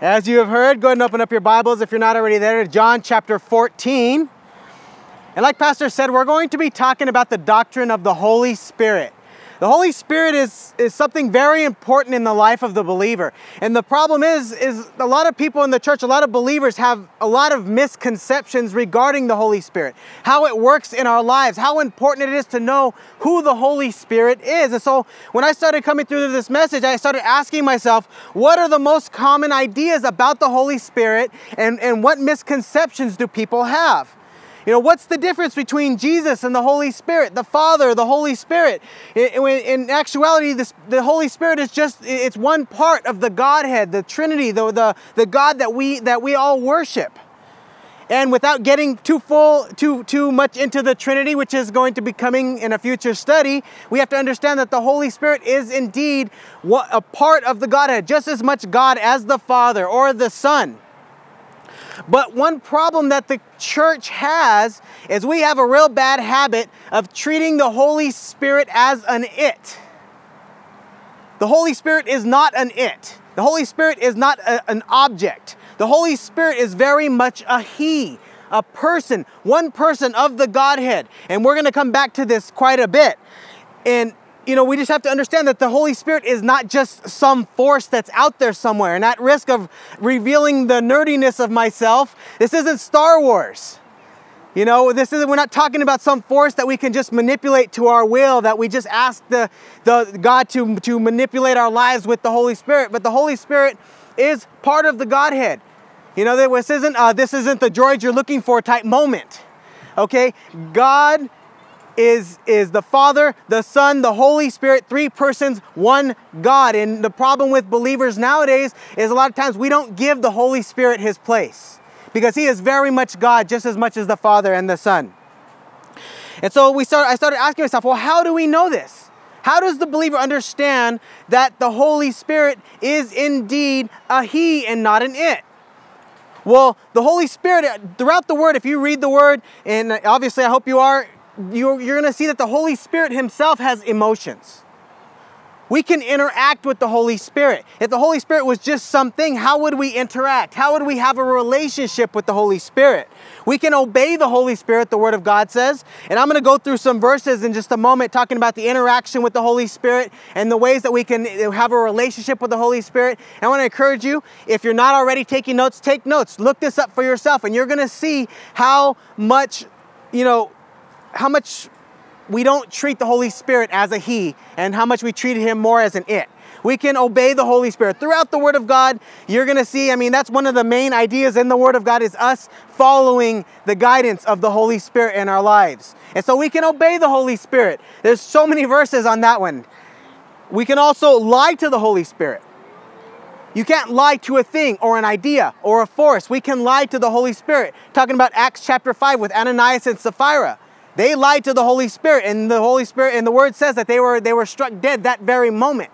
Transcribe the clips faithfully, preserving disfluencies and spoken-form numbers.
As you have heard, go ahead and open up your Bibles if you're not already there to John chapter fourteen. And like Pastor said, we're going to be talking about the doctrine of the Holy Spirit. The Holy Spirit is, is something very important in the life of the believer. And the problem is, is a lot of people in the church, a lot of believers have a lot of misconceptions regarding the Holy Spirit, how it works in our lives, how important it is to know who the Holy Spirit is. And so when I started coming through this message, I started asking myself, what are the most common ideas about the Holy Spirit, and, and what misconceptions do people have? You know, what's the difference between Jesus and the Holy Spirit, the Father, the Holy Spirit? In, in actuality, this, the Holy Spirit is just, it's one part of the Godhead, the Trinity, the, the, the God that we, that we all worship. And without getting too full, too, too much into the Trinity, which is going to be coming in a future study, we have to understand that the Holy Spirit is indeed a part of the Godhead, just as much God as the Father or the Son. But one problem that the church has is we have a real bad habit of treating the Holy Spirit as an it. The Holy Spirit is not an it. The Holy Spirit is not a, an object. The Holy Spirit is very much a he, a person, one person of the Godhead. And we're going to come back to this quite a bit. And you know, we just have to understand that the Holy Spirit is not just some force that's out there somewhere. And at risk of revealing the nerdiness of myself, this isn't Star Wars. You know, this isn't, we're not talking about some force that we can just manipulate to our will, that we just ask the, the God to, to manipulate our lives with the Holy Spirit. But the Holy Spirit is part of the Godhead. You know, this isn't, uh, this isn't the droid you're looking for type moment. Okay? God is is the Father, the Son, the Holy Spirit, three persons, one God. And the problem with believers nowadays is a lot of times we don't give the Holy Spirit his place, because he is very much God, just as much as the Father and the Son. And so we start, I started asking myself, well, how do we know this? How does the believer understand that the Holy Spirit is indeed a he and not an it? Well, the Holy Spirit, throughout the Word, if you read the Word, and obviously I hope you are, You're, you're going to see that the Holy Spirit himself has emotions. We can interact with the Holy Spirit. If the Holy Spirit was just something, how would we interact? How would we have a relationship with the Holy Spirit? We can obey the Holy Spirit, the Word of God says. And I'm going to go through some verses in just a moment talking about the interaction with the Holy Spirit and the ways that we can have a relationship with the Holy Spirit. And I want to encourage you, if you're not already taking notes, take notes. Look this up for yourself, and you're going to see how much, you know, how much we don't treat the Holy Spirit as a he, and how much we treat him more as an it. We can obey the Holy Spirit. Throughout the Word of God, you're going to see, I mean, that's one of the main ideas in the Word of God, is us following the guidance of the Holy Spirit in our lives. And so we can obey the Holy Spirit. There's so many verses on that one. We can also lie to the Holy Spirit. You can't lie to a thing or an idea or a force. We can lie to the Holy Spirit. Talking about Acts chapter five with Ananias and Sapphira. They lied to the Holy Spirit, and the Holy Spirit, and the Word says that they were, they were struck dead that very moment.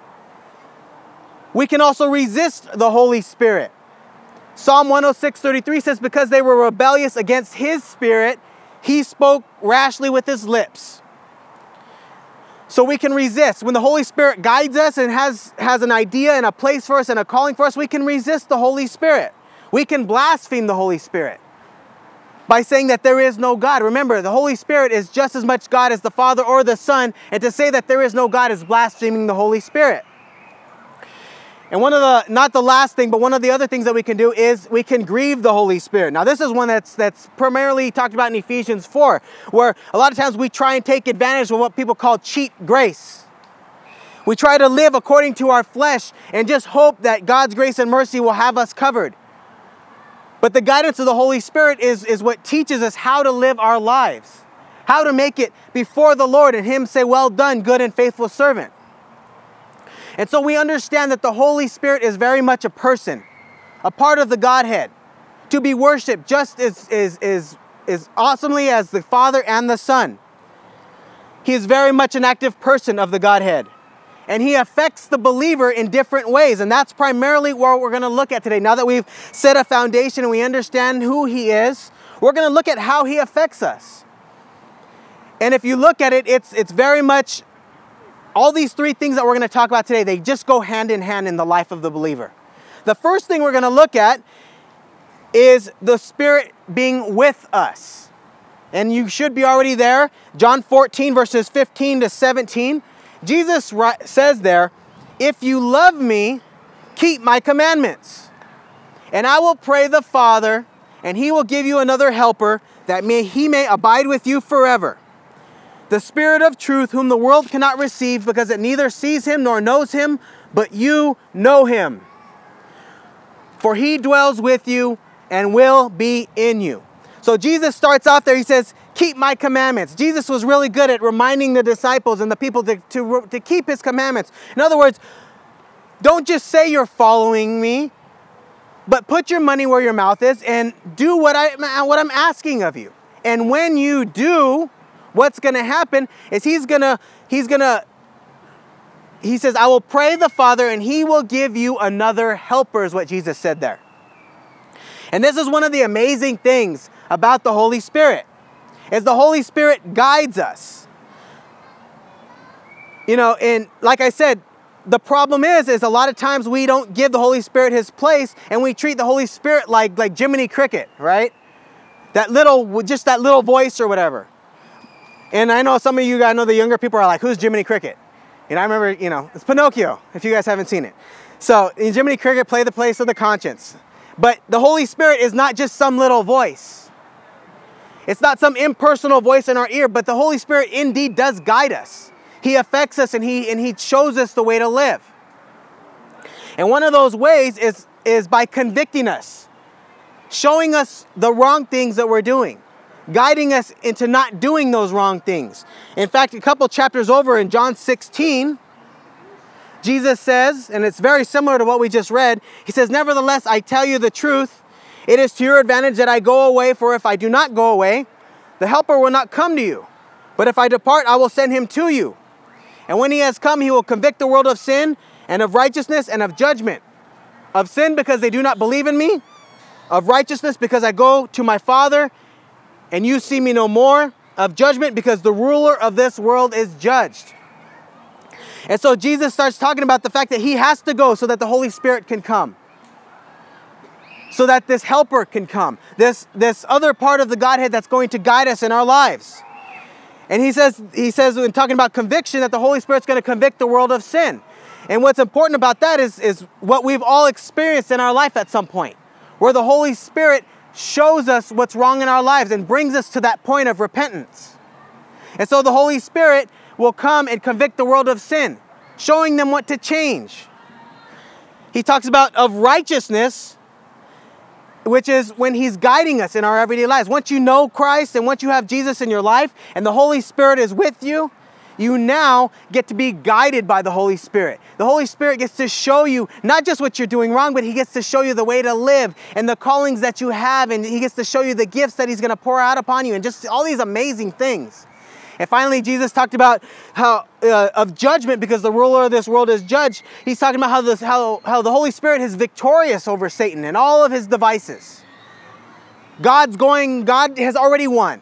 We can also resist the Holy Spirit. Psalm one oh six thirty-three says, because they were rebellious against his Spirit, he spoke rashly with his lips. So we can resist. When the Holy Spirit guides us and has, has an idea and a place for us and a calling for us, we can resist the Holy Spirit. We can blaspheme the Holy Spirit by saying that there is no God. Remember, the Holy Spirit is just as much God as the Father or the Son, and to say that there is no God is blaspheming the Holy Spirit. And one of the, not the last thing, but one of the other things that we can do is we can grieve the Holy Spirit. Now, this is one that's that's primarily talked about in Ephesians four, where a lot of times we try and take advantage of what people call cheap grace. We try to live according to our flesh and just hope that God's grace and mercy will have us covered. But the guidance of the Holy Spirit is, is what teaches us how to live our lives, how to make it before the Lord and him say, well done, good and faithful servant. And so we understand that the Holy Spirit is very much a person, a part of the Godhead, to be worshipped just as, as, as, as awesomely as the Father and the Son. He is very much an active person of the Godhead. And he affects the believer in different ways. And that's primarily what we're going to look at today. Now that we've set a foundation and we understand who he is, we're going to look at how he affects us. And if you look at it, it's it's very much, all these three things that we're going to talk about today, they just go hand in hand in the life of the believer. The first thing we're going to look at is the Spirit being with us. And you should be already there. John fourteen, verses fifteen to seventeen. Jesus says there, "If you love me, keep my commandments. And I will pray the Father, and he will give you another helper, that may, he may abide with you forever. The Spirit of truth, whom the world cannot receive, because it neither sees him nor knows him, but you know him. For he dwells with you and will be in you." So Jesus starts off there, he says, keep my commandments. Jesus was really good at reminding the disciples and the people to, to, to keep his commandments. In other words, don't just say you're following me, but put your money where your mouth is and do what, I, what I'm asking of you. And when you do, what's going to happen is he's going to, he's going to, he says, I will pray the Father and he will give you another helper, is what Jesus said there. And this is one of the amazing things about the Holy Spirit, is the Holy Spirit guides us. You know, and like I said, the problem is, is a lot of times we don't give the Holy Spirit his place, and we treat the Holy Spirit like, like Jiminy Cricket, right? That little, just that little voice or whatever. And I know some of you guys know, the younger people are like, who's Jiminy Cricket? And I remember, you know, it's Pinocchio, if you guys haven't seen it. So in Jiminy Cricket, play the place of the conscience. But the Holy Spirit is not just some little voice. It's not some impersonal voice in our ear, but the Holy Spirit indeed does guide us. He affects us and he, and he shows us the way to live. And one of those ways is, is by convicting us, showing us the wrong things that we're doing, guiding us into not doing those wrong things. In fact, a couple chapters over in John sixteen, Jesus says, and it's very similar to what we just read, he says, "Nevertheless, I tell you the truth. It is to your advantage that I go away, for if I do not go away, the Helper will not come to you. But if I depart, I will send him to you. And when he has come, he will convict the world of sin and of righteousness and of judgment. Of sin, because they do not believe in me. Of righteousness, because I go to my Father, and you see me no more. Of judgment, because the ruler of this world is judged." And so Jesus starts talking about the fact that he has to go so that the Holy Spirit can come. So that this helper can come. This, this other part of the Godhead that's going to guide us in our lives. And he says, he says when talking about conviction, that the Holy Spirit's going to convict the world of sin. And what's important about that is, is what we've all experienced in our life at some point, where the Holy Spirit shows us what's wrong in our lives and brings us to that point of repentance. And so the Holy Spirit will come and convict the world of sin, showing them what to change. He talks about of righteousness, which is when he's guiding us in our everyday lives. Once you know Christ and once you have Jesus in your life and the Holy Spirit is with you, you now get to be guided by the Holy Spirit. The Holy Spirit gets to show you not just what you're doing wrong, but he gets to show you the way to live and the callings that you have, and he gets to show you the gifts that he's going to pour out upon you and just all these amazing things. And finally, Jesus talked about how uh, of judgment, because the ruler of this world is judged. He's talking about how, this, how, how the Holy Spirit is victorious over Satan and all of his devices. God's going, God has already won.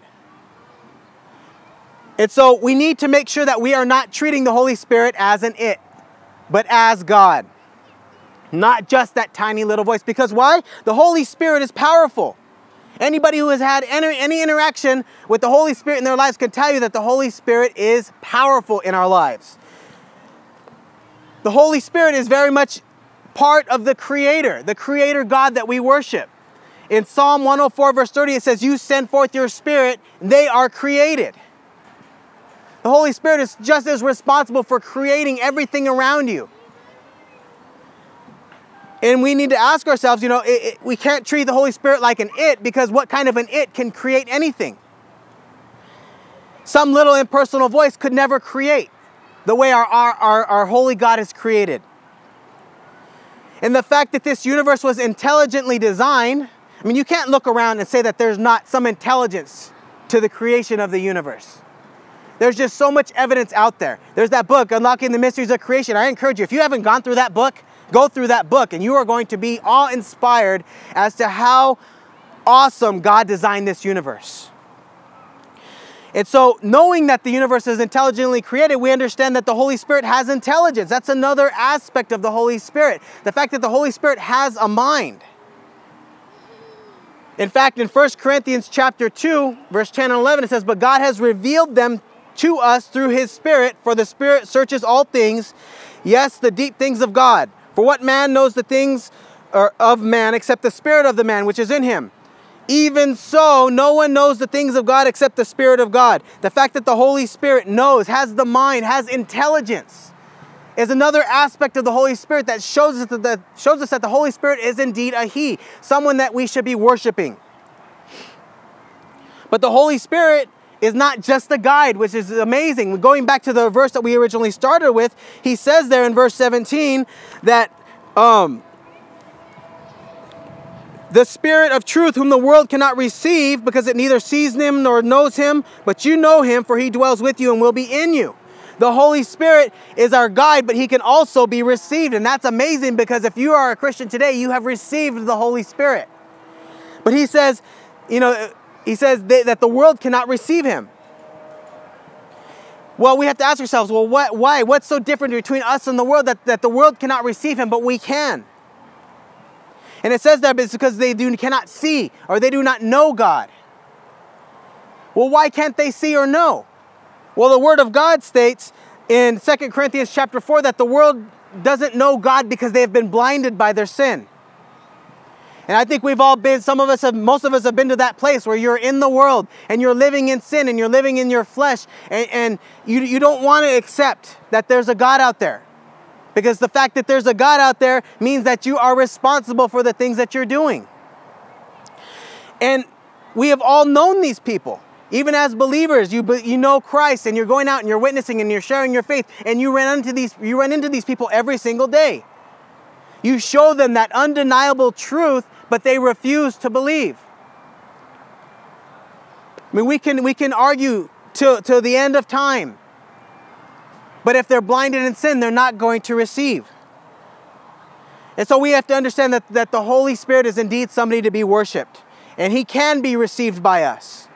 And so we need to make sure that we are not treating the Holy Spirit as an it, but as God. Not just that tiny little voice. Because why? The Holy Spirit is powerful. Anybody who has had any, any interaction with the Holy Spirit in their lives can tell you that the Holy Spirit is powerful in our lives. The Holy Spirit is very much part of the Creator, the Creator God that we worship. In Psalm one oh four verse thirty, it says, "You send forth your Spirit, they are created." The Holy Spirit is just as responsible for creating everything around you. And we need to ask ourselves, you know, it, it, we can't treat the Holy Spirit like an it, because what kind of an it can create anything? Some little impersonal voice could never create the way our, our, our, our holy God is created. And the fact that this universe was intelligently designed, I mean, you can't look around and say that there's not some intelligence to the creation of the universe. There's just so much evidence out there. There's that book, Unlocking the Mysteries of Creation. I encourage you, if you haven't gone through that book, go through that book, and you are going to be awe-inspired as to how awesome God designed this universe. And so knowing that the universe is intelligently created, we understand that the Holy Spirit has intelligence. That's another aspect of the Holy Spirit. The fact that the Holy Spirit has a mind. In fact, in First Corinthians chapter two, verse ten and eleven, it says, "But God has revealed them to us through His Spirit, for the Spirit searches all things, yes, the deep things of God. For what man knows the things of man except the spirit of the man which is in him? Even so, no one knows the things of God except the Spirit of God." The fact that the Holy Spirit knows, has the mind, has intelligence, is another aspect of the Holy Spirit that shows us that the, shows us that the Holy Spirit is indeed a He, someone that we should be worshiping. But the Holy Spirit is not just a guide, which is amazing. Going back to the verse that we originally started with, he says there in verse seventeen that um, the Spirit of truth, whom the world cannot receive, because it neither sees Him nor knows Him, but you know Him, for He dwells with you and will be in you. The Holy Spirit is our guide, but He can also be received. And that's amazing, because if you are a Christian today, you have received the Holy Spirit. But he says, you know, he says that the world cannot receive Him. Well, we have to ask ourselves, well, what, why? What's so different between us and the world that, that the world cannot receive Him, but we can? And it says that it's because they do cannot see, or they do not know God. Well, why can't they see or know? Well, the Word of God states in Second Corinthians chapter four that the world doesn't know God because they have been blinded by their sin. And I think we've all been, some of us have, most of us have been to that place where you're in the world and you're living in sin and you're living in your flesh, and, and you, you don't want to accept that there's a God out there. Because the fact that there's a God out there means that you are responsible for the things that you're doing. And we have all known these people. Even as believers, you you know Christ, and you're going out and you're witnessing and you're sharing your faith, and you run into these you run into these people every single day. You show them that undeniable truth, but they refuse to believe. I mean, we can we can argue till till the end of time. But if they're blinded in sin, they're not going to receive. And so we have to understand that, that the Holy Spirit is indeed somebody to be worshipped. And He can be received by us.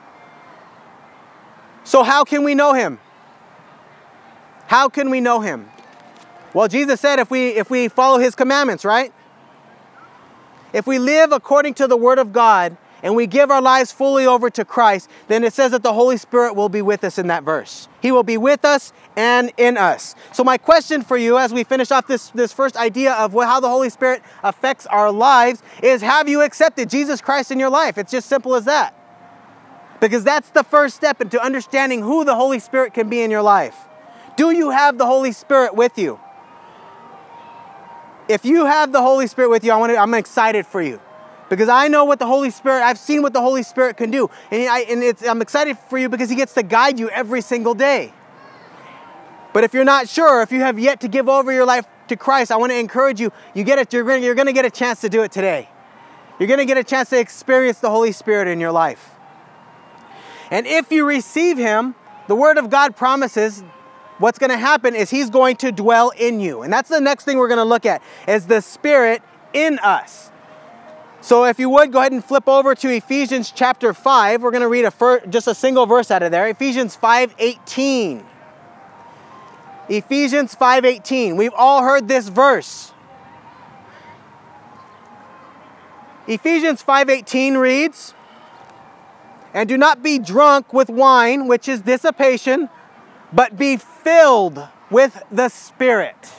So how can we know Him? How can we know Him? Well, Jesus said if we if we follow His commandments, right? If we live according to the Word of God and we give our lives fully over to Christ, then it says that the Holy Spirit will be with us in that verse. He will be with us and in us. So my question for you as we finish off this, this first idea of what, how the Holy Spirit affects our lives is, have you accepted Jesus Christ in your life? It's just simple as that. Because that's the first step into understanding who the Holy Spirit can be in your life. Do you have the Holy Spirit with you? If you have the Holy Spirit with you, I want to, I'm excited for you. Because I know what the Holy Spirit, I've seen what the Holy Spirit can do. And, I, and it's, I'm excited for you because He gets to guide you every single day. But if you're not sure, if you have yet to give over your life to Christ, I want to encourage you, you get it, you're going you're going to get a chance to do it today. You're going to get a chance to experience the Holy Spirit in your life. And if you receive Him, the Word of God promises what's going to happen is He's going to dwell in you. And that's the next thing we're going to look at, is the Spirit in us. So if you would, go ahead and flip over to Ephesians chapter five. We're going to read a fir- just a single verse out of there. Ephesians five eighteen. Ephesians five eighteen. We've all heard this verse. Ephesians five eighteen reads, "And do not be drunk with wine, which is dissipation, but be filled with the Spirit."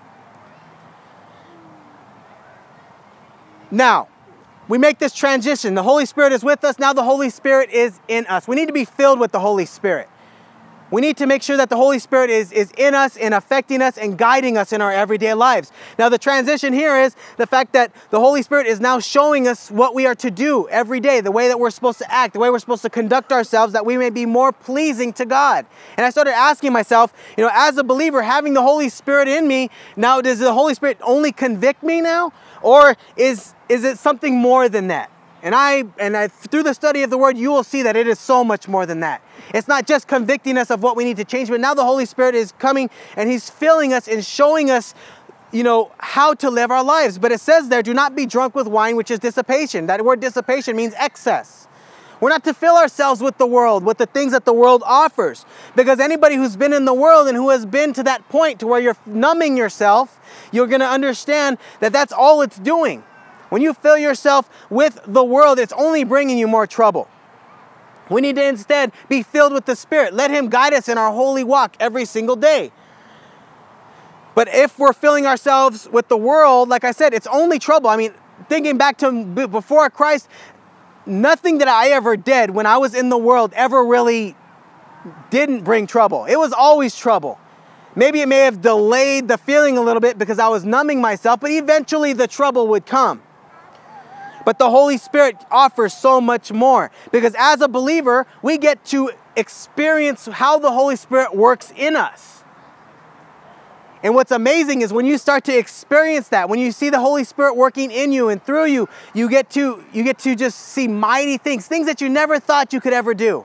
Now, we make this transition. The Holy Spirit is with us. Now the Holy Spirit is in us. We need to be filled with the Holy Spirit. We need to make sure that the Holy Spirit is, is in us and affecting us and guiding us in our everyday lives. Now the transition here is the fact that the Holy Spirit is now showing us what we are to do every day, the way that we're supposed to act, the way we're supposed to conduct ourselves, that we may be more pleasing to God. And I started asking myself, you know, as a believer, having the Holy Spirit in me, now does the Holy Spirit only convict me now? Or is, is it something more than that? And I, and I, through the study of the Word, you will see that it is so much more than that. It's not just convicting us of what we need to change, but now the Holy Spirit is coming and He's filling us and showing us, you know, how to live our lives. But it says there, do not be drunk with wine, which is dissipation. That word dissipation means excess. We're not to fill ourselves with the world, with the things that the world offers. Because anybody who's been in the world and who has been to that point to where you're numbing yourself, you're going to understand that that's all it's doing. When you fill yourself with the world, it's only bringing you more trouble. We need to instead be filled with the Spirit. Let Him guide us in our holy walk every single day. But if we're filling ourselves with the world, like I said, it's only trouble. I mean, thinking back to before Christ, nothing that I ever did when I was in the world ever really didn't bring trouble. It was always trouble. Maybe it may have delayed the feeling a little bit because I was numbing myself, but eventually the trouble would come. But the Holy Spirit offers so much more, because as a believer, we get to experience how the Holy Spirit works in us. And what's amazing is when you start to experience that, when you see the Holy Spirit working in you and through you, you get to you get to just see mighty things, things that you never thought you could ever do.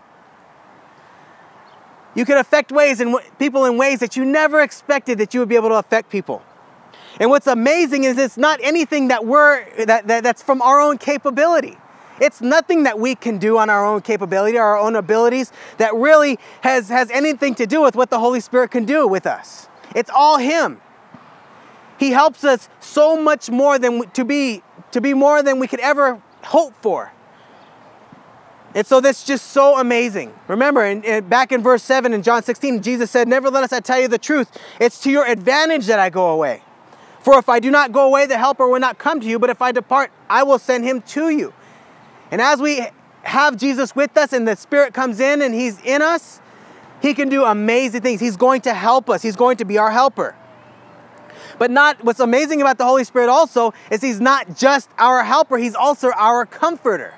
You can affect ways and people in ways that you never expected that you would be able to affect people. And what's amazing is it's not anything that we're that, that that's from our own capability. It's nothing that we can do on our own capability, our own abilities, that really has has anything to do with what the Holy Spirit can do with us. It's all Him. He helps us so much more than to be to be more than we could ever hope for. And so that's just so amazing. Remember, in, in, back in verse seven in John sixteen, Jesus said, "Nevertheless, I tell you the truth. It's to your advantage that I go away. For if I do not go away, the Helper will not come to you. But if I depart, I will send Him to you." And as we have Jesus with us and the Spirit comes in and He's in us, He can do amazing things. He's going to help us. He's going to be our helper. But not what's amazing about the Holy Spirit also is He's not just our helper. He's also our comforter.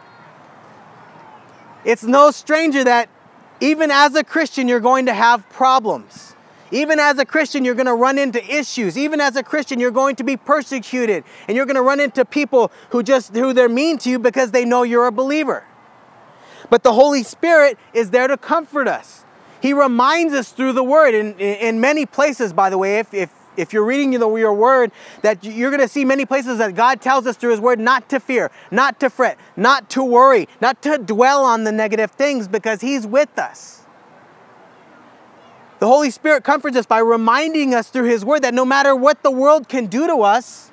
It's no stranger that even as a Christian, you're going to have problems. Even as a Christian, you're going to run into issues. Even as a Christian, you're going to be persecuted. And you're going to run into people who just, who they're mean to you because they know you're a believer. But the Holy Spirit is there to comfort us. He reminds us through the Word. In, in many places, by the way, if, if, if you're reading the, your Word, that you're going to see many places that God tells us through His Word not to fear, not to fret, not to worry, not to dwell on the negative things, because He's with us. The Holy Spirit comforts us by reminding us through His Word that no matter what the world can do to us,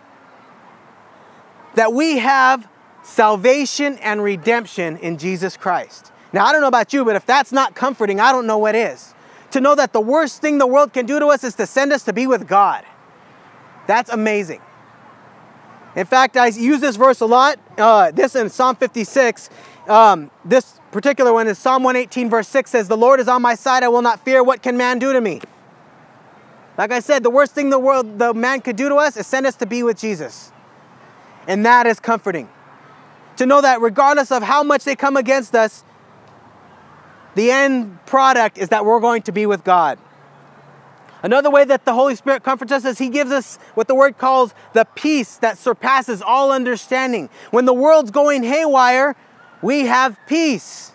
that we have salvation and redemption in Jesus Christ. Now, I don't know about you, but if that's not comforting, I don't know what is. To know that the worst thing the world can do to us is to send us to be with God. That's amazing. In fact, I use this verse a lot. Uh, this in Psalm fifty-six. Um, this particular one is Psalm one eighteen, verse six says, "The Lord is on my side, I will not fear. What can man do to me?" Like I said, the worst thing the world, the man could do to us is send us to be with Jesus. And that is comforting. To know that regardless of how much they come against us, the end product is that we're going to be with God. Another way that the Holy Spirit comforts us is He gives us what the Word calls the peace that surpasses all understanding. When the world's going haywire, we have peace.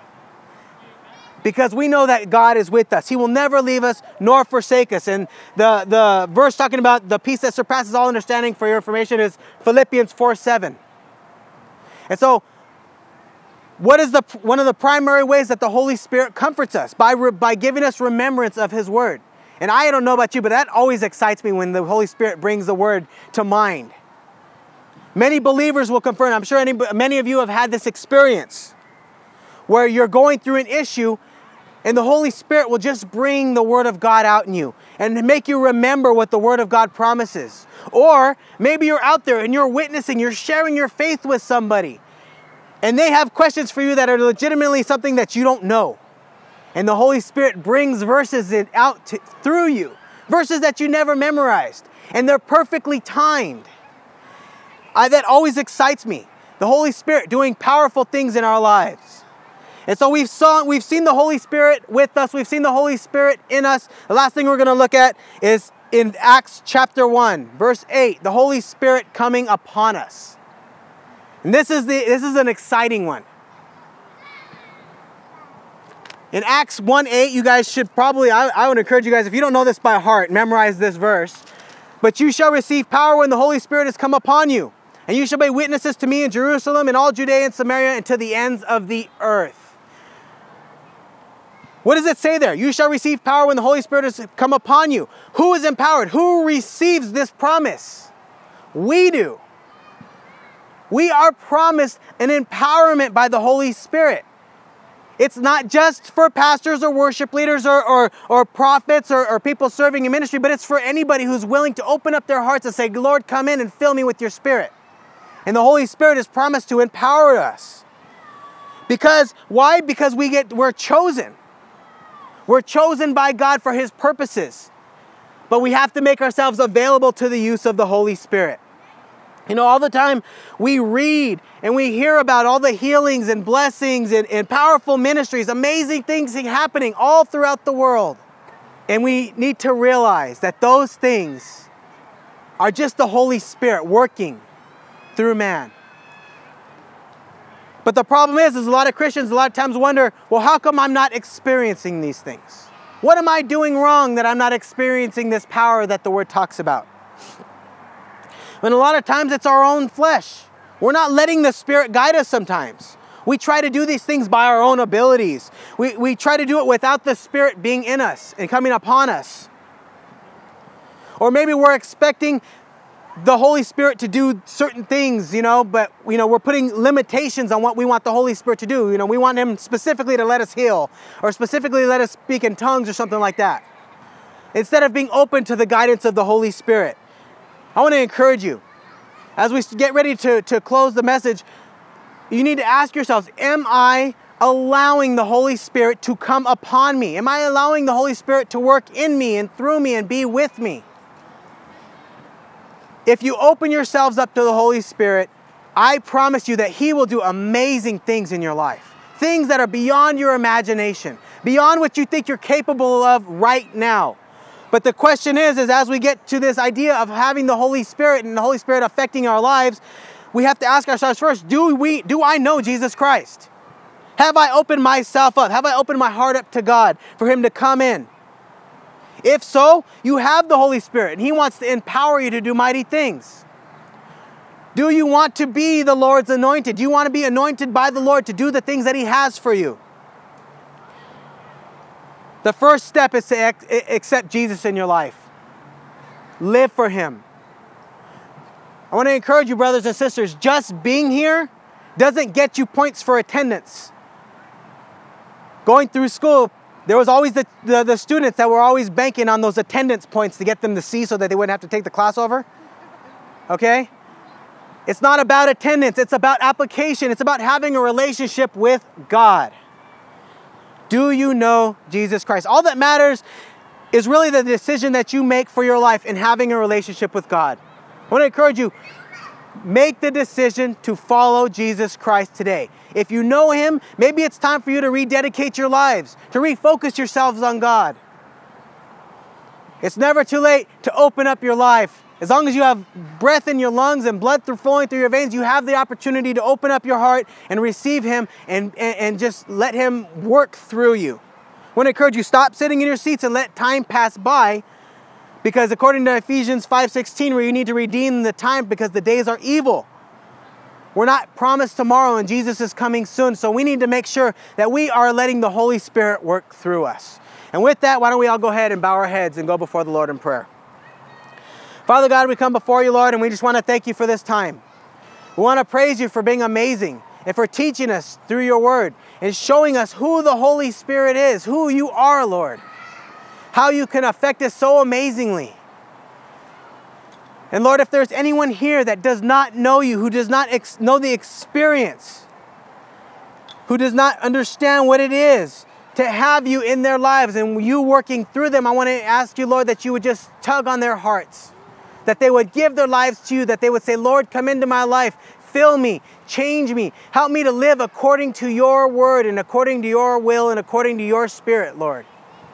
Because we know that God is with us. He will never leave us nor forsake us. And the, the verse talking about the peace that surpasses all understanding, for your information, is Philippians four seven. And so, what is the one of the primary ways that the Holy Spirit comforts us? By, re, by giving us remembrance of His Word. And I don't know about you, but that always excites me when the Holy Spirit brings the Word to mind. Many believers will confirm, I'm sure any, many of you have had this experience, where you're going through an issue and the Holy Spirit will just bring the Word of God out in you and make you remember what the Word of God promises. Or maybe you're out there and you're witnessing, you're sharing your faith with somebody, and they have questions for you that are legitimately something that you don't know. And the Holy Spirit brings verses out to, through you. Verses that you never memorized. And they're perfectly timed. I, that always excites me. The Holy Spirit doing powerful things in our lives. And so we've, saw, we've seen the Holy Spirit with us. We've seen the Holy Spirit in us. The last thing we're going to look at is in Acts chapter one, verse eight. The Holy Spirit coming upon us. And this is, the, this is an exciting one. In Acts one eight, you guys should probably, I, I would encourage you guys, if you don't know this by heart, memorize this verse. "But you shall receive power when the Holy Spirit has come upon you. And you shall be witnesses to me in Jerusalem and all Judea and Samaria and to the ends of the earth. What does it say there? You shall receive power when the Holy Spirit has come upon you. Who is empowered? Who receives this promise? We do. We are promised an empowerment by the Holy Spirit. It's not just for pastors or worship leaders or, or, or prophets or, or people serving in ministry, but it's for anybody who's willing to open up their hearts and say, Lord, come in and fill me with your Spirit. And the Holy Spirit is promised to empower us. Because, why? Because we get, we're chosen. We're chosen by God for His purposes. But we have to make ourselves available to the use of the Holy Spirit. You know, all the time we read and we hear about all the healings and blessings and, and powerful ministries, amazing things happening all throughout the world. And we need to realize that those things are just the Holy Spirit working through man. But the problem is, is a lot of Christians a lot of times wonder, well, how come I'm not experiencing these things? What am I doing wrong that I'm not experiencing this power that the Word talks about? And a lot of times it's our own flesh. We're not letting the Spirit guide us sometimes. We try to do these things by our own abilities. We, we try to do it without the Spirit being in us and coming upon us. Or maybe we're expecting the Holy Spirit to do certain things, you know, but, you know, we're putting limitations on what we want the Holy Spirit to do. You know, we want Him specifically to let us heal or specifically let us speak in tongues or something like that. Instead of being open to the guidance of the Holy Spirit. I want to encourage you, as we get ready to, to close the message, you need to ask yourselves, am I allowing the Holy Spirit to come upon me? Am I allowing the Holy Spirit to work in me and through me and be with me? If you open yourselves up to the Holy Spirit, I promise you that He will do amazing things in your life. Things that are beyond your imagination, beyond what you think you're capable of right now. But the question is, is as we get to this idea of having the Holy Spirit and the Holy Spirit affecting our lives, we have to ask ourselves first, do we, do I know Jesus Christ? Have I opened myself up? Have I opened my heart up to God for Him to come in? If so, you have the Holy Spirit and He wants to empower you to do mighty things. Do you want to be the Lord's anointed? Do you want to be anointed by the Lord to do the things that He has for you? The first step is to accept Jesus in your life. Live for Him. I want to encourage you, brothers and sisters, just being here doesn't get you points for attendance. Going through school, there was always the, the, the students that were always banking on those attendance points to get them to C so that they wouldn't have to take the class over. Okay? It's not about attendance. It's about application. It's about having a relationship with God. Do you know Jesus Christ? All that matters is really the decision that you make for your life in having a relationship with God. I want to encourage you, make the decision to follow Jesus Christ today. If you know Him, maybe it's time for you to rededicate your lives, to refocus yourselves on God. It's never too late to open up your life. As long as you have breath in your lungs and blood through flowing through your veins, you have the opportunity to open up your heart and receive Him and, and, and just let Him work through you. I want to encourage you, stop sitting in your seats and let time pass by, because according to Ephesians five sixteen, where you need to redeem the time because the days are evil. We're not promised tomorrow and Jesus is coming soon, so we need to make sure that we are letting the Holy Spirit work through us. And with that, why don't we all go ahead and bow our heads and go before the Lord in prayer. Father God, we come before you, Lord, and we just want to thank you for this time. We want to praise you for being amazing and for teaching us through your word and showing us who the Holy Spirit is, who you are, Lord, how you can affect us so amazingly. And Lord, if there's anyone here that does not know you, who does not ex- know the experience, who does not understand what it is to have you in their lives and you working through them, I want to ask you, Lord, that you would just tug on their hearts, that they would give their lives to you, that they would say, Lord, come into my life, fill me, change me, help me to live according to your word and according to your will and according to your Spirit, Lord.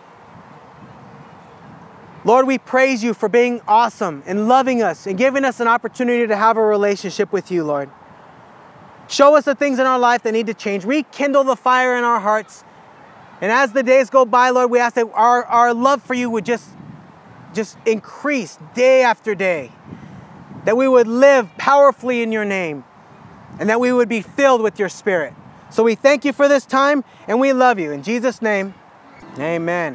Lord, we praise you for being awesome and loving us and giving us an opportunity to have a relationship with you, Lord. Show us the things in our life that need to change. Rekindle the fire in our hearts. And as the days go by, Lord, we ask that our, our love for you would just, just increase day after day. that we would live powerfully in your name, and that we would be filled with your Spirit. So we thank you for this time, and we love you. In Jesus' name, amen.